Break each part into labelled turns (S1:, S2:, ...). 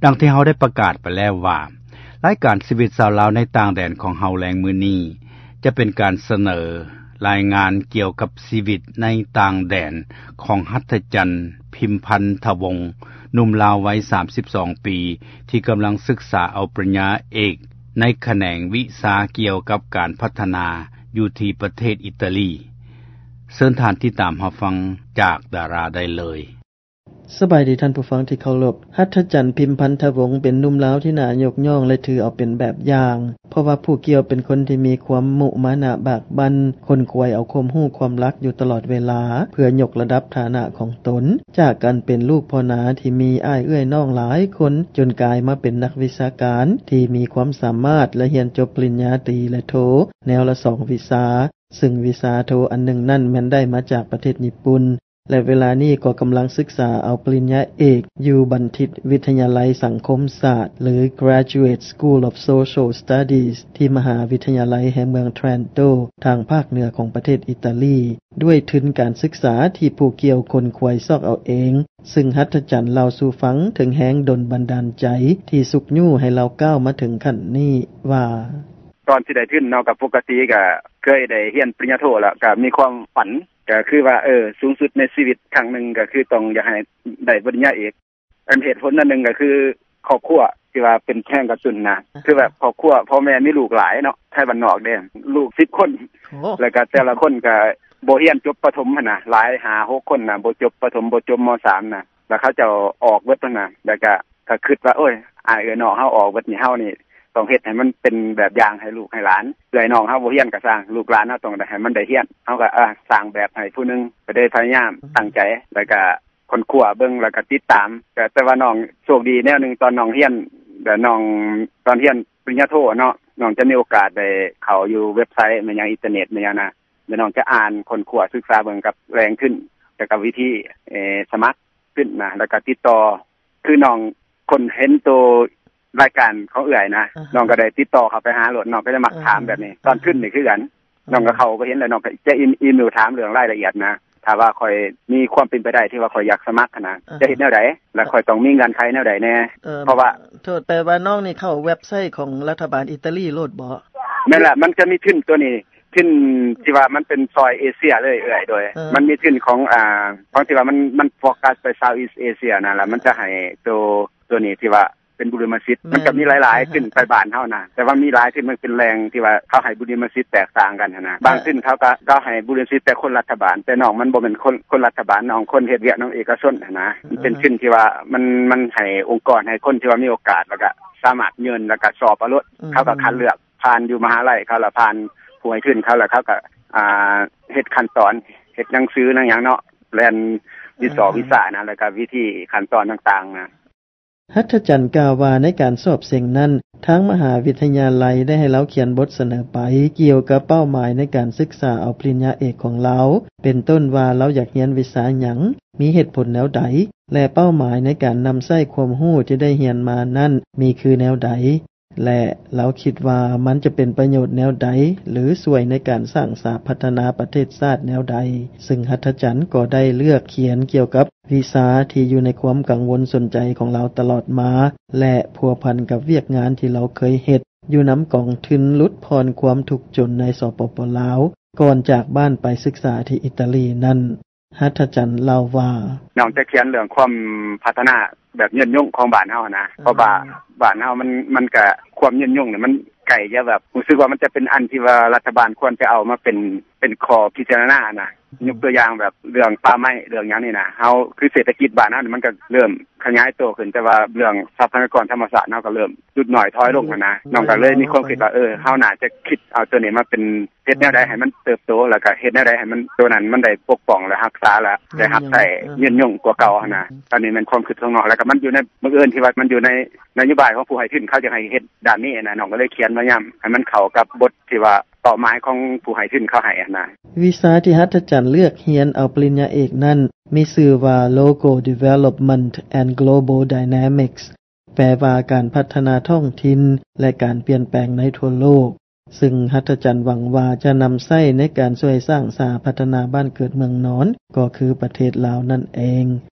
S1: ดังที่เฮาได้ประกาศไปแล้วว่ารายการชีวิตชาวลาวในต่างแดนของเฮาแรงมื้อนี้จะเป็นการเสนอรายงานเกี่ยวกับชีวิตในต่างแดนของหัตถจันทร์พิมพันธวงศ์หนุ่มลาววัย32 ปีที่กำลังศึกษาเอาปริญญาเอกในแขนงวิชาเกี่ยวกับการพัฒนาอยู่ที่ประเทศอิตาลีเชิญท่านที่ตามรับฟังจากดาราได้เลย
S2: สบายดีท่านผู้ฟังที่เคารพหัตถจันทร์พิมพันธวงศ์เป็นหนุ่มลาวที่น่ายกย่องและถือเอาเป็นแบบอย่างเพราะว่าผู้เกี่ยวเป็นคนที่มีความมุมานะบากบั่นคนควยเอาความรู้ความรักอยู่ตลอดเวลาเพื่อยกระดับฐานะของตนจากการเป็นลูกพ่อนาที่มีอ้ายเอื้อยน้องหลายคนจนกลายมาเป็นนักวิชาการที่มีความสามารถและเรียนจบปริญญาตรีและโทแนวละ2วิชาซึ่งวิชาโทอันหนึ่งนั่นแม้นได้มาจากประเทศญี่ปุ่นและเวลานี้ก็กำลังศึกษาเอาปริญญาเอกอยู่บัณฑิตวิทยาลัยสังคมศาสตร์หรือ Graduate School of Social Studies ที่มหาวิทยาลัยแห่งเมืองเทรนโตทางภาคเหนือของประเทศอิตาลีด้วยทุนการศึกษาที่ผู้เกี่ยวคนควยซอกเอาเองซึ่งหัตถจันทร์เล่าสู่ฟังถึงแฮงดลบันดาลใจที่สุกยู่ให้เราก้าวมาถึงขั้นนี้ว่า
S3: ตอนที่ได้ทุนเนาะกับปกติก็เคยได้เรียนปริญญาโทแล้วก็มีความฝันก็คือว่าสูงสุดในชีวิตครั้งนึงก็คือต้องอยากให้ได้ปริญญาเอกอันเหตุผลนั้นนึงก็คือครอบครัวที่ว่าเป็นแข้งกระสุนนะคือแบบครอบครัวพ่อแม่มีลูกหลายเนาะไทบ้านนอกเด้ลูก10คนแล้วก็แต่ละคนก็บ่เรียนจบประถมหั่นน่ะหลาย5-6คนน่ะบ่จบประถมบ่จบม.3 น่ะแล้วเขาจะออกเบิดนั่นน่ะแล้วก็คิดว่าโอ้ยอ้ายน้องเฮาออกเบิดนี่เฮานี่ต้องเฮ็ดให้มันเป็นแบบอย่างให้ลูกให้หลานเอื้อยน้องเฮาบ่เรียนก็สร้างลูกหลานเฮาต้องได้ให้มันได้เรียนเฮาก็สร้างแบบให้ผู้นึงก็ได้พยายามตั้งใจแล้วก็คนคั่วเบิ่งแล้วก็ติดตามแต่ว่าน้องโชคดีแนวนึงตอนน้องเรียนแต่น้องตอนเรียนปริญญาโทเนาะน้องจะมีโอกาสได้เข้าอยู่เว็บไซต์มันยังอินเทอร์เน็ตมันยังนะแล้วน้องจะอ่านคนคั่วศึกษาเบิ่งกับแรงขึ้นแล้วก็วิธีสมัครขึ้นนะแล้วก็ติดต่อคือน้องคนเห็นตัวรายการของเอื้อยนะน้องก็ได้ติดต่อเข้าไปหาโลดน้องก็จะมักถามแบบนี้ตอนขึ้นนี่คือกันน้องก็เข้าก็เห็นแล้วน้องก็จะอีเมลถามเรื่องรายละเอียดนะถ้าว่าค่อยมีความเป็นไปได้ที่ว่าค่อยอยากสมัครนะจะเฮ็ดแนวใดแล้วค่อยต้องมีเงื่อนไขแนวใดแน่เพราะว่า
S2: โทษแปลว่าน้องนี่เข้าเว็บไซต์ของรัฐบาลอิตาลีโลดบ่
S3: แม่นล่ะมันจะมีทุนตัวนี้ทุนที่ว่ามันเป็นซอยเอเชียเลยเอื้อยโดยมันมีทุนของที่ว่ามันโฟกัสไปเซาท์อีสต์เอเชียนั่นล่ะมันจะให้ตัวนี้ที่ว่าเป็นบุริมศิษย์มันก็มีหลายๆขึ้นไปบ้านเฮานะแต่ว่ามีหลายที่มันเป็นแรงที่ว่าเขาให้บุริมศิษย์แตกต่างกันนะบางขึ้นเขาก็ให้บุริมศิษย์แต่คนรัฐบาลแต่น้องมันบ่เป็นคนรัฐบาลน้องคนเฮ็ดเวียกน้องเอกชนนะมันเป็นขึ้นที่ว่ามันให้องค์กรให้คนที่ว่ามีโอกาสแล้วก็สามารถยื่นแล้วก็สอบเอารถเขาก็คัดเลือกผ่านอยู่มหาวิทยาลัยเขาละผ่านผู้ให้ทุนเขาแล้วเขาก็เฮ็ดขั้นตอนเฮ็ดหนังสือหยังเนาะแล่นวิชานะแล้วก็วิธีขั้นตอนต่างๆนะ
S2: หัตถจันทร์กล่าวว่าในการสอบเสียงนั้นทางมหาวิทยาลัยได้ให้เราเขียนบทเสนอไปเกี่ยวกับเป้าหมายในการศึกษาเอาปริญญาเอกของเราเป็นต้นว่าเราอยากเรียนวิชาหยังมีเหตุผลแนวใดและเป้าหมายในการนำใช้ความรู้ที่ได้เรียนมานั้นมีคือแนวใดและเราคิดว่ามันจะเป็นประโยชน์แนวใดหรือช่วยในการสร้างสาพัฒนาประเทศชาติแนวใดซึ่งหัตถจันทร์ก็ได้เลือกเขียนเกี่ยวกับวิชาที่อยู่ในความกังวลสนใจของเราตลอดมาและพัวพันกับเวียกงานที่เราเคยเฮ็ดอยู่นำกองทุนลดพรความทุกข์จนในสปป.ลาวก่อนจากบ้านไปศึกษาที่อิตาลีนั่นหัตถจันทร์เล่าว่า
S3: น้องจะเขียนเรื่องความพัฒนาแบบยืนยงของบ้านเฮานะเพราะว่าบ้านเฮามันก็ความยืนยงเนี่ยมันไกลจะแบบรู้สึกว่ามันจะเป็นอันที่ว่ารัฐบาลควรจะเอามาเป็นข้อพิจารณานะยกตัวอย่างแบบเรื่องป่าไม้เรื่องหยังนี่นะเฮาคือเศรษฐกิจบ้านเฮามันก็เริ่มขยายตัวขึ้นแต่ว่าเรื่องทรัพยากรธรรมชาติเฮาก็เริ่มลดน้อยถอยลงนะน้องก็เลยมีความคิดว่าเฮาน่าจะคิดเอาตัวนี้มาเป็นเฮ็ดแนวใดให้มันเติบโตแล้วก็เฮ็ดแนวใดให้มันตัวนั้นมันได้ปกป้องและรักษาและได้รับใช้ยืนยงกว่าเก่านะตอนนี้มันความคิดของน้องแล้วก็มันอยู่ในบังเอิญที่ว่ามันอยู่ในนโยบายของผู้ให้ทุนเขาจะให้เฮ็ดด้านนี้นะน้องก็เลยเขียนมาย้ำให้มันเข้ากับบทที่ว่าเป้าหมายของผู้ให้ทุนเขาให้นะ
S2: วิชาที่หัตถจันทร์เลือกเรียนเอาปริญญาเอกนั้นมีชื่อว่า Local Development and Global Dynamics แปลว่าการพัฒนาท้องถิ่นและการเปลี่ยนแปลงในทั่วโลกซึ่งหัตถจันทร์หวังว่าจะนำใช้ในการช่วยสร้างสาพัฒนาบ้านเกิดเมืองนอนก็คือประเทศลาวนั่นเอง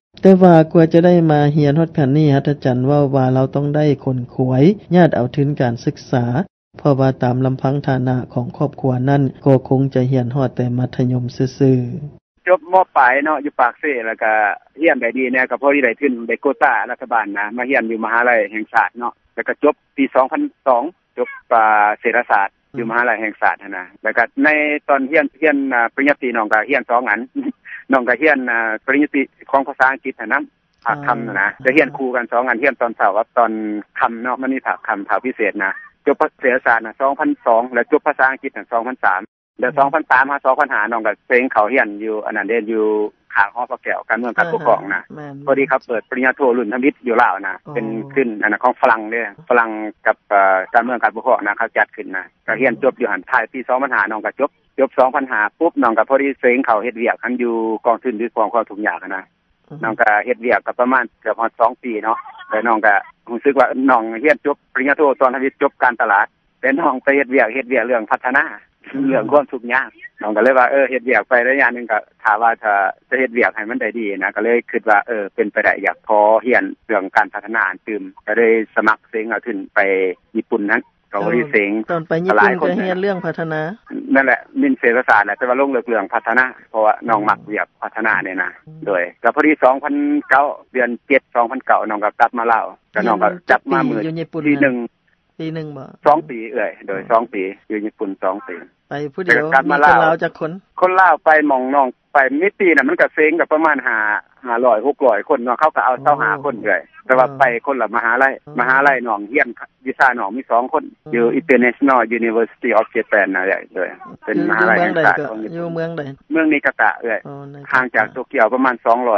S2: แต่ว่ากว่าจะได้มาเรียนฮอดคันนี้หัตถจันทร์เว้าว่าเราต้องได้คนขวยญาติเอาถึงการศึกษาเพราะว่าตามลำพังฐานะของครอบครัวนั้นก็คงจะเรียนฮอดแต่มัธยมซื่อๆ
S3: จบม.ปลายเนาะอยู่ปากเซ่แล้วก็เรียนได้ดีแน่ก็พอได้ขึ้นได้โควตารัฐบาลนะมาเรียนอยู่มหาวิทยาลัยแห่งชาติเนาะแล้วก็จบปี2002จบเศรษฐศาสตร์อยู่มหาวิทยาลัยแห่งชาตินะแล้วก็ในตอนเรียนปริญญาตรีน้องก็เรียน2อันน้องก็เรียนปริญญาตรีของภาษาอังกฤษนะภาคค่ำนะจะเรียนคู่กัน2อันเรียนตอนเช้ากับตอนค่ำเนาะมันมีภาคค่ำภาคพิเศษนะจบเศรษฐศาสตร์น่ะ2002แล้วจบภาษาอังกฤษน่ะ2003แล้ว2003มา2005น้องก็เซ็งเข้าเรียนอยู่อันนั้นเรียนอยู่ข้างหอพระแก้วการเมืองการปกครองนะพอดีครับเปิดปริญญาโทรุ่นธรรมวิทย์อยู่ลาวนะเป็นขึ้นอันนั้นของฝรั่งเด้ฝรั่งกับการเมืองการปกครองนะเขาจัดขึ้นนะก็เรียนจบอยู่หั่นท้ายปี2005น้องก็จบ2005ปุ๊บน้องก็พอดีเซ็งเข้าเฮ็ดเวียกคันอยู่กองทุนด้วยความทุกข์ยากนะน้องก็เฮ็ดเวียกก็ประมาณเกือบ2ปีเนาะแล้วน้องก็รู้สึกว่าน้องเรียนจบปริญญาโทตอนธรรมวิทย์จบการตลาดแต่น้องไปเฮ็ดเวียกเรื่องพัฒนาเรื่องความทุกข์ยากน้องก็เลยว่าเฮ็ดเวียกไประยะนึงก็ถ้าว่าจะเฮ็ดเวียกให้มันได้ดีนะก็เลยคิดว่าเป็นไปได้อยากพอเรียนเรื่องการพัฒนาตื่มก็เลยสมัครเซ็งเอาขึ้นไปญี่ปุ่นนั้นก็บ่ได้เซ็ง
S2: ตอนไปญี่ปุ่นก็เรียนเรื่องพัฒนา
S3: นั่นแหละมินเศรษฐศาสตร์แหละแต่ว่าลงเรื่องพัฒนาเพราะว่าน้องมักเวียกพัฒนาเนี่ยนะโดยก็พอดี2009เดือน7 2009น้องก็กลับมาลาวก็น้องก็จับมามื้อปี1
S2: บ่
S3: 2ปีโดย2ปีอยู่ญี่ปุ่น2ปี
S2: ไปผู้เดียวมีคนลาวจัก
S3: คนลาวไปหม่องน้องไปมิปีน่ะมันก็เซ็งกับประมาณ500 600คนเนาะเขาก็เอา25คนแต่ว่าไปคนละมหาวิทยาลัยน้องเรียนวิชาน้องมี2คนอยู่ International University of Japan น่ะเลยเป็นมหาวิทยาลัย
S2: อยู่เมืองใด
S3: เมืองนิกากะห่างจากโตเกียวประมาณ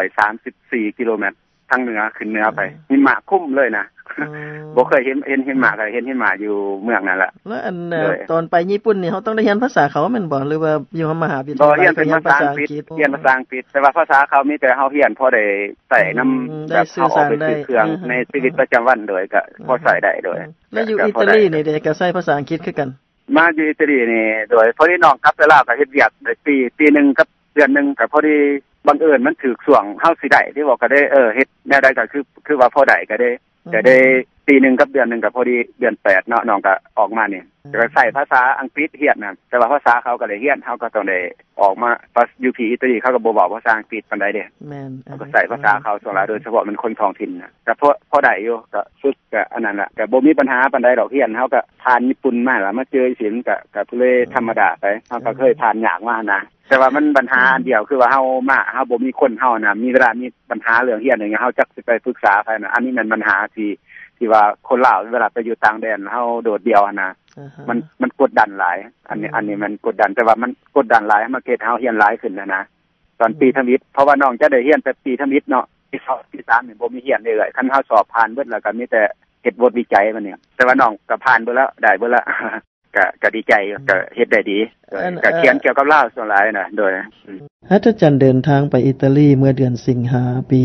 S3: 234กิโลเมตรทางเหนือขึ้นเหนือไปหิมะคุ้มเลยนะบ่เคยเห็นหิมะก็เห็นหิมะอยู่เมืองนั่นแหละ
S2: แล้วอันตอนไปญี่ปุ่นนี่เฮาต้องได้เรียนภาษาเขาแม่นบ่หรือว่าอยู่มหาวิทยาลัย
S3: เรียนเป็นภาษาอังกฤษแต่ว่าภาษาเขามีแต่เฮาเรียนพอได้ใส่นําแบบเฮาออกไปซื้อเครื่องในชีวิตประจําวันโดยก็พอใช้ได้โดย
S2: แล้วอยู่อิตาลีนี่ได้ก็ใช้ภาษาอังกฤษคือกัน
S3: มาอยู่อิตาลีนี่โดยพอดีน้องกลับไปลาวก็เฮ็ดเวียกได้ปีนึงกับเดือนนึงก็พอดีบังเอิญมันถูกช่วงเฮาสิได้ที่บอกก็ได้เฮ็ดแนวใดก็คือว่าพอได้ก็ได้ปีนึงกับเดือนนึงก็พอดีเดือน8เนาะน้องก็ออกมานี่ก็ใช้ภาษาอังกฤษเรียนน่ะแต่ว่าภาษาเขาก็ได้เรียนเฮาก็ต้องได้ออกมาอยู่ที่อิตาลีเขาก็บ่เว้าภาษาอังกฤษปานใดเด้
S2: แม่น
S3: ก็ใช้ภาษาเขาส่วนหลายโดยเฉพาะมันคนท้องถิ่นน่ะก็พอได้อยู่ก็ฝึกก็อันนั้นล่ะก็บ่มีปัญหาปานใดดอกเรียนเฮาก็ผ่านญี่ปุ่นมาแล้วมาเจอศิลป์ก็เลยธรรมดาไปเฮาก็เคยผ่านยากมานะแต่ว่ามันปัญหาอันเดียวคือว่าเฮาบ่มีคนเฮาน่ะมีเวลามีปัญหาเรื่องเรียนอย่างเงี้ยเฮาจักสิไปปรึกษาใครน่ะอันนี้มันปัญหาที่ว่าคนลาวเวลาไปอยู่ต่างแดนเฮาโดดเดี่ยวนะมันกดดันหลายอันนี้มันกดดันแต่ว่ามันกดดันหลายมาเกตเฮาเรียนหลายขึ้นนะตอนปีธมิตรเพราะว่าน้องจะได้เรียนแต่ปีธมิตรเนาะปี2ปี3นี่บ่มีเรียนเลยคันเฮาสอบผ่านเบิดแล้วก็มีแต่เฮ็ดบทวิจัยมันเนี่ยแต่ว่าน้องก็ผ่านเบิดแล้วได้เบิดแล้วก็ดีใจก็เฮ็ดได้ดีก็เขียนเกี่ยวกับลาวส่วนหลายน่ะโดย
S2: หัตถจันทร์เดินทางไปอิตาลีเมื่อเดือนสิงหาปี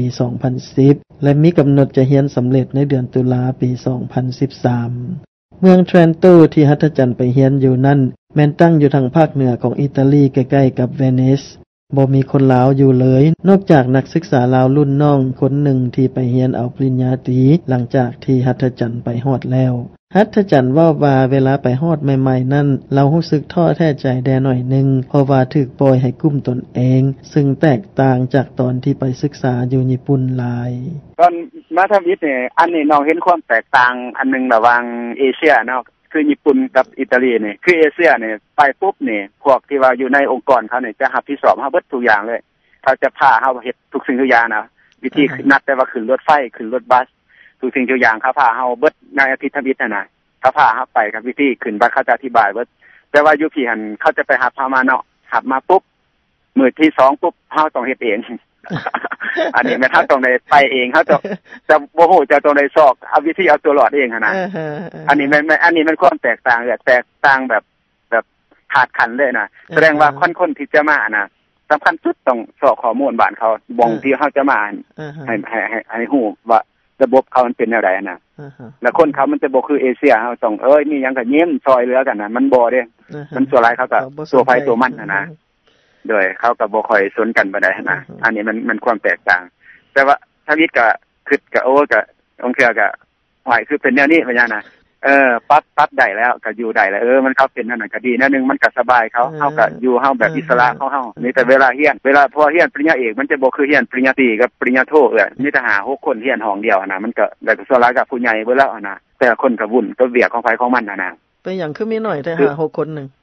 S2: 2010และมีกําหนดจะเรียนสําเร็จในเดือนตุลาปี2013เมืองเทรนโตที่หัตถจันทร์ไปเรียนอยู่นั้นแม้นตั้งอยู่ทางภาคเหนือของอิตาลีใกล้ๆกับเวนิสบ่มีคนลาวอยู่เลยนอกจากนักศึกษาลาวรุ่นน้องคนหนึ่งที่ไปเรียนเอาปริญญาตรีหลังจากที่หัตถจันทร์ไปฮอดแล้วหัตถจันทร์ว่าเวลาไปฮอดใหม่ๆนั้นเรารู้สึกท้อแท้ใจแดหน่อยนึงเพราะว่าถูกปล่อยให้กุ้มตนเองซึ่งแตกต่างจากตอนที่ไปศึกษาอยู่ญี่ปุ่นหลาย
S3: ตอนมาทำอิฐนี่อันนี้น้องเห็นความแตกต่างอันนึงระหว่างเอเชียเนาะคือญี่ปุ่นกับอิตาลีนี่คือเอเชียนี่ไปปุ๊บนี่พวกที่ว่าอยู่ในองค์กรเขานี่จะรับผิดชอบเฮาเบิดทุกอย่างเลยเขาจะพาเฮาเฮ็ดทุกสิ่งทุกอย่างนะวิธีนัดแต่ว่าขึ้นรถไฟขึ้นรถบัสทุกสิ่งทุกอย่างเขาพาเฮาเบิดในอาทิตย์ทวิตน่ะเขาพาเฮาไปกับวิธีขึ้นบัสเขาจะอธิบายเบิดแต่ว่าอยู่ที่หั่นเขาจะไปรับเฮามาเนาะรับมาปุ๊บมื้อที่2ปุ๊บเฮาต้องเฮ็ดเองอันนี้แม่นเฮาต้องได้ไปเองเฮาจะบ่ฮู้จะต้องได้ซอกเอาวิธีเอาตัวรอดเองหั่นน่ะอันนี้มันความแตกต่างแบบขาดขันเลยนะแสดงว่าคนที่จะมาน่ะสําคัญสุดต้องสอบข้อมูลบ้านเขาบ่งที่เฮาจะมาให้ฮู้ว่าระบบเขามันเป็นแนวใดน่ะแล้วคนเขามันจะบ่คือเอเชียเฮาต้องมีหยังก็ยิ้มซอยเหลือกันน่ะมันบ่เด้มันส่วนหลายเขาก็ตัวไผตัวมันน่ะนะโดยเขาก็บ่ค่อยสนกันปานใดนะอันนี้มันความแตกต่างแต่ว่าทวิตก็คิดก็โอ้ก็องเทื่อก็หอยคือเป็นแนวนี้ว่าหยังน่ะปัดได้แล้วก็อยู่ได้แล้วมันเขาเป็นนั่นน่ะก็ดีแนวนึงมันก็สบายเขาเฮาก็อยู่เฮาแบบอิสระของเฮามีแต่เวลาเรียนพอเรียนปริญญาเอกมันจะบ่คือเรียนปริญญาตรีกับปริญญาโทมีแต่6คนเรียนห้องเดียวน่ะมันก็ได้ส่วนหลายกับผู้ใหญ่เบิดแล้วน่ะแต่ละคนก็วุ่นก็เวียกของไผของมันน่ะ
S2: เป็นหยังคือมีน้อยแต่6คนนึง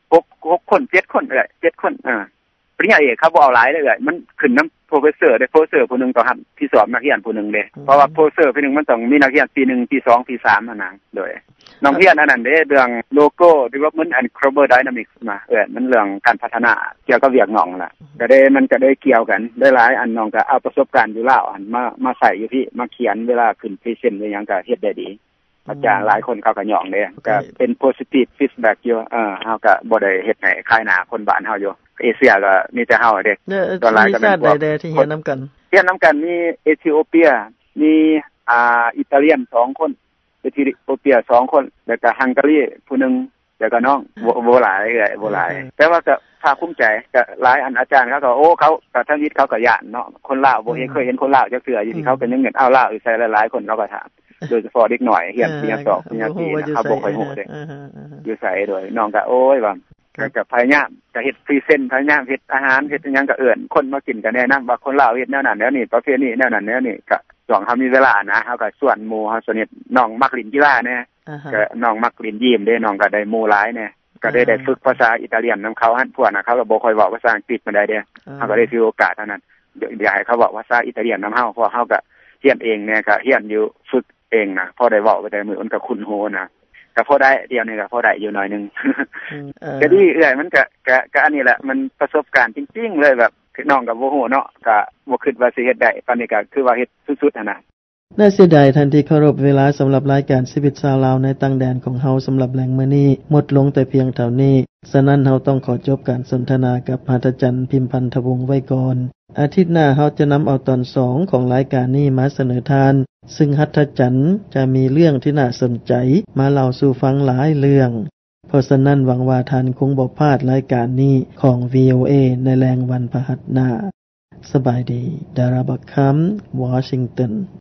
S3: 6คน7คน7คนปริญญาเอกเขาบ่เอาหลายเลยมันขึ้นนำโปรเฟสเซอร์ได้โปรเฟสเซอร์ผู้นึงต่อหับที่สอบนักเรียนผู้นึงเด้เพราะว่าโปรเฟสเซอร์ผู้นึงมันต้องมีนักเรียนปี1ปี2ปี3นั่นน่ะโดยน้องเรียนอันนั้นเด้เรื่อง Logo Development and Global Dynamics มามันเรื่องการพัฒนาเกี่ยวกับเวียกน้องล่ะก็ได้มันก็ได้เกี่ยวกันได้หลายอันน้องก็เอาประสบการณ์อยู่แล้วอันมาใส่อยู่พี่มาเขียนเวลาขึ้นพรีเซนต์หรือหยังก็เฮ็ดได้ดีอาจารย์หลายคนเขาก็ย่องเด้ก็เป็น positive feedback อยู่เฮาก็บ่ได้เฮ็ดให้คายหน้าคนบ้านเฮาอยู่เอเชียก็มีแต่เฮาเด้
S2: ตอนหลายก็เป็นพวกที่เรียนนํากัน
S3: มีเอธิโอเปียมีอิตาเลียน2คนเอธิโอเปีย2คนแล้วก็ฮังการีผู้นึงแล้วก็น้องบ่หลายบ่หลายแต่ว่าก็ภาคภูมิใจก็หลายอันอาจารย์เขาก็โอ้เขาก็ทั้งวิทย์เขาก็ย่านเนาะคนลาวบ่เคยเห็นคนลาวจักเทื่ออยู่ที่เขาก็ยังเงินลาวอีกใส่หลายๆคนเขาก็ถามโดยเฉพาะเด็กหน่อยเรียนปริญญา2ปริญญา4เขาบ่ค่อยฮู้เด้อยู่ไสโดยน้องก็โอ้ยว่าก็พยายามก็เฮ็ดพรีเซนต์พยายามเฮ็ดอาหารเฮ็ดหยังก็เอิ้นคนมากินก็แนะนําว่าคนลาวเฮ็ดแนวนั้นแนวนี้ประเภทนี้แนวนั้นแนวนี้ก็ช่วงเฮามีเวลานะเฮาก็ชวนหมู่เฮาสนิทน้องมักเล่นกีฬาแน่ก็น้องมักเล่นยิมเด้น้องก็ได้หมู่หลายแน่ก็ได้ฝึกภาษาอิตาเลียนนําเขาหั่นพวกน่ะเขาก็บ่ค่อยเว้าภาษาอังกฤษปานใดเด้เฮาก็ได้ถือโอกาสเท่านั้นเดี๋ยวให้เขาเว้าภาษาอิตาเลียนนําเฮาเพราะเฮาก็เรียนเองแน่ก็เรียนอยู่ฝึกเองนะพอได้เว้าไปแต่มื้อมันก็คุ้นหูนะก็พอได้เดี๋ยวนี้ก็พอได้อยู่หน่อยนึงก็ดีมันก็อันนี้แหละมันประสบการณ์จริงๆเลยแบบน้องก็บ่ฮู้เนาะก็บ่คิดว่าสิเฮ็ดได้ตอนนี้ก็คือว่าเฮ็ดสุดๆน่ะ
S2: น่าเสียดายทันที่เคารพเวลาสำหรับรายการชีวิตชาวลาวในต่างแดนของเฮาสำหรับแรงมื้อนี้หมดลงแต่เพียงเท่านี้ฉะนั้นเฮาต้องขอจบการสนทนากับหัตถจันทร์พิมพันธวงศ์ไว้ก่อนอาทิตย์หน้าเฮาจะนําเอาตอน2ของรายการนี้มาเสนอทานซึ่งหัตถจันทร์จะมีเรื่องที่น่าสนใจมาเล่าสู่ฟังหลายเรื่องเพราะฉะนั้นหวังว่าท่านคงบ่พลาดรายการนี้ของ VOA ในแรงวันพฤหัสหน้าสบายดีดาราบักคำวอชิงตัน